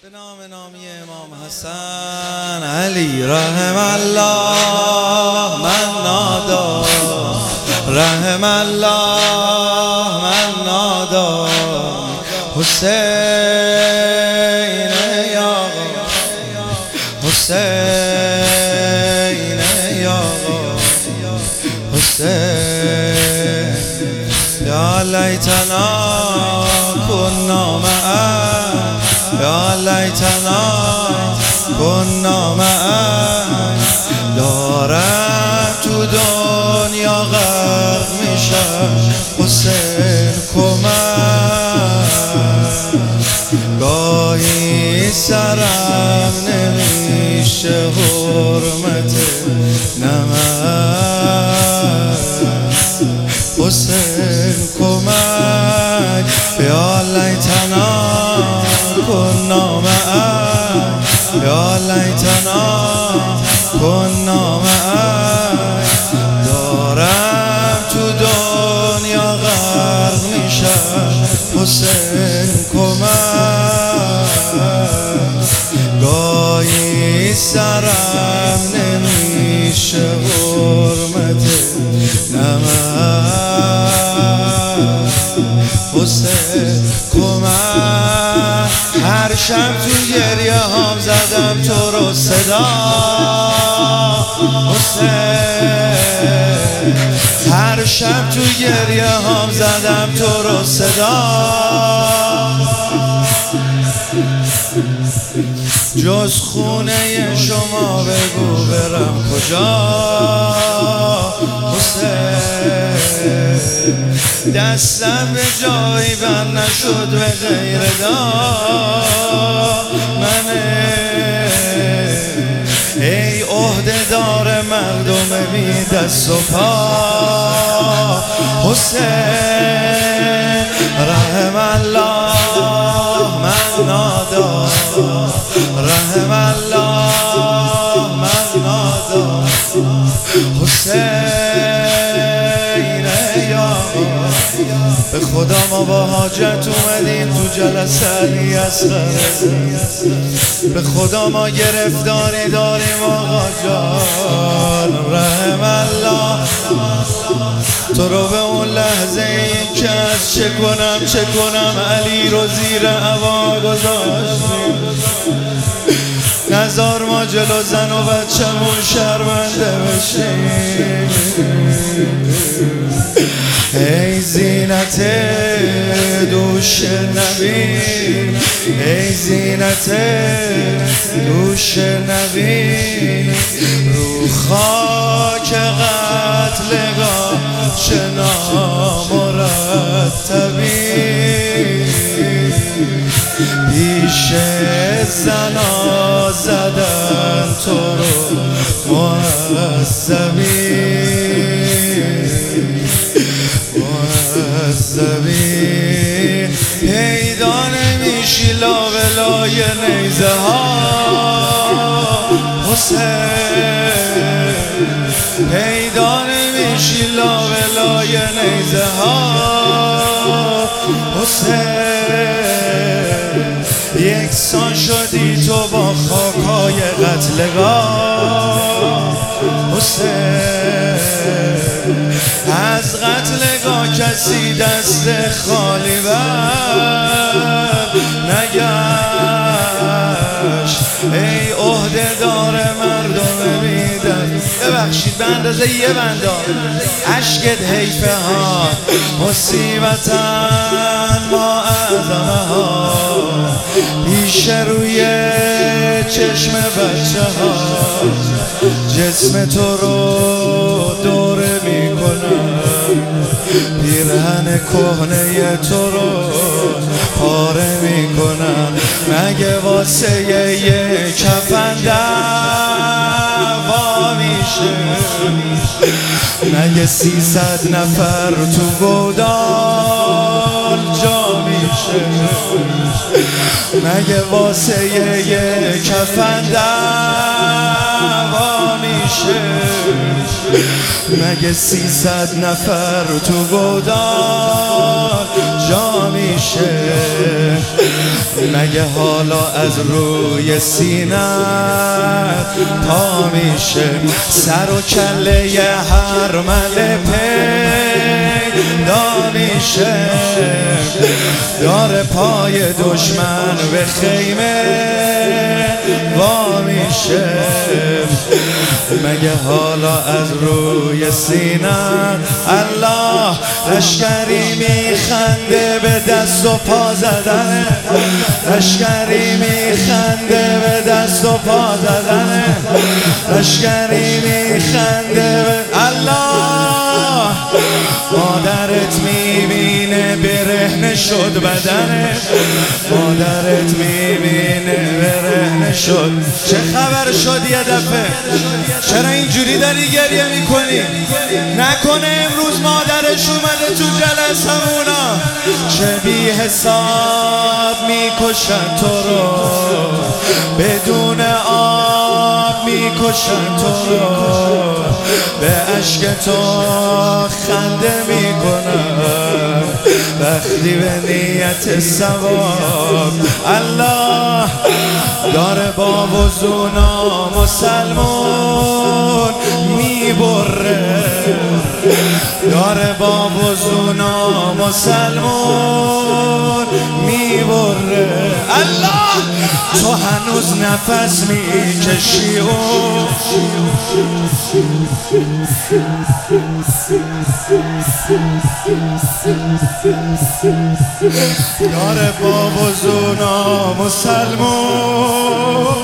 به نامی امام حسن علی رحم الله من نادا، رحم الله من نادا، حسین یا حسین یا حسین یا لیتنا کنا معا، یا لیتنا کنا معا. دارم تو دنیا غرق میشم حسین کمک، گاهی سرم نمیشه حرمت نمک. حسین کمک، یا لیتنا کنا معا، یا لیتنا کنا معا. دارم تو دنیا غرق میشم حسین کمک، گاهی سرم نمیشه حرمت نمک. حسین کمک، هر شب تو گریه هام زدم تو رو صدا حسین، هر شب تو گریه هام زدم تو رو صدا. جز خونه شما بگو برم کجا حسین، دستم به جایی بند نشد به غیر دامنه. ای عهده دار مردم بی دست و پا حسین، رحم الله من نادا، رحم الله من نادا، حسین یا. به خدا ما با حاجت اومدیم تو جلسه علی اصغر، به خدا ما گرفتاری داریم آقا جان. رحم الله تو رو به اون لحظه این که از چه کنم علی رو زیر هوا گذاشتیم، نزار ما جلو زن و بچه‌مون شرمنده بشیم. ای زینت دوش نبی، ای زینت دوش نبی، رو خاک قتلگاه چه نامرتبی. پیش زنا زدن تو رو معذبی، معذبی. پیدا نمیشی لاولای نیزه ها حسین، پیدا نمیشی لاولای نیزه ها حسین. یکسان شدی تو با خاکای قتلگاه حسین، از قتلگاه کسی دست خالی بر نگشت. ای عهده دار مردم بیدن، ببخشید به اندازه یه بندار عشقت حیفه ها، مصیبتن ما اعظمه ها، پیش روی چشم بچه ها جسم تو رو دوره میکنم، پیرهن کهنه تو رو پاره میکنم. مگه واسه یه کفن دعوا میشه، مگه 300 نفر تو گودال جا میشه، مگه واسه یه کفن دعوا میشه، مگه 300 نفر تو گودال جا میشه؟ مگه حالا از روی سینه پا میشه؟ سر و کله هر مله پیدا میشه؟ دار پای دشمن به خیمه وا میشه؟ مگه حالا از روی سینه الله لشکری میخنده به دست و پا زدنه؟ لشکری میخنده به دست و پا زدنه؟ لشکری میخنده به الله مادرت میبینه برهنه شد بدنه؟ مادرت میبینه برهنه شد. چه خبر شد یه دفعه؟ چرا اینجوری داری گریه میکنی؟ نکنه امروز مادرش اومده تو جلسمونا؟ چه بی حساب میکشن تو رو، بدون آب میکشن تو رو، به عشق تو خنده میکنن وقتی به نیت ثواب. الله داره با وضونا مسلمون میبره، داره با وضونا مسلمون میبره. الله تو هنوز نفس میکشی و داره با وضونا مسلمون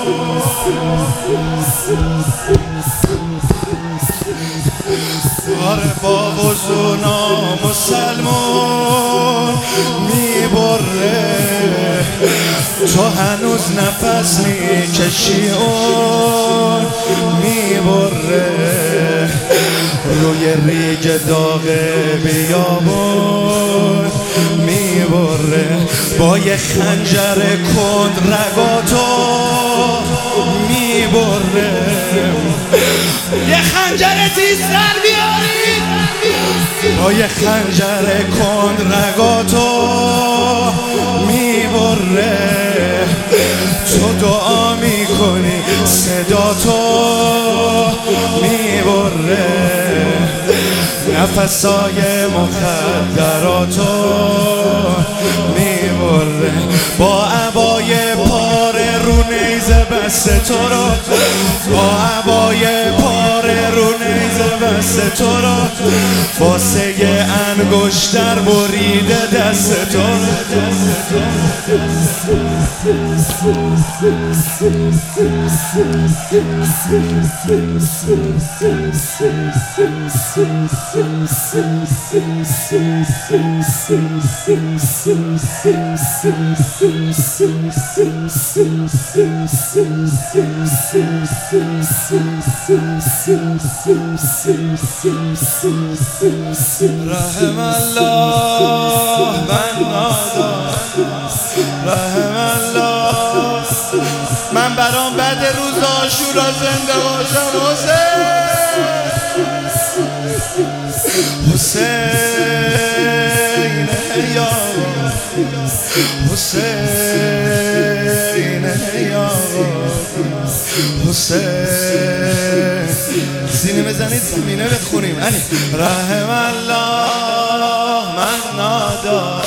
داره با وضونا مسلمون میبره. تو هنوز نفس میکشی اون میبره. روی ریگ داغ بیابون میبره. با یه خنجر کند رگاتو میبره. یه خنجر تیزتر بیارید. با یه خنجر کند رگاتو میبره. تو دعا میکنی صدا تو میبره. نفسای مخدراتو میبره. با عبای پاره رو نیزه بسته تو رو، با عبای پاره رو نیزه بسته تو رو، واسه یه انگشتر بریده دست تو رو. رحم الله من نادم، رحم الله. من برام بعد روز عاشورا زنده باشم. حسین یا حسین یا حسین. سینه بزنید زمینه بخونیم. علی رحم الله من نادم.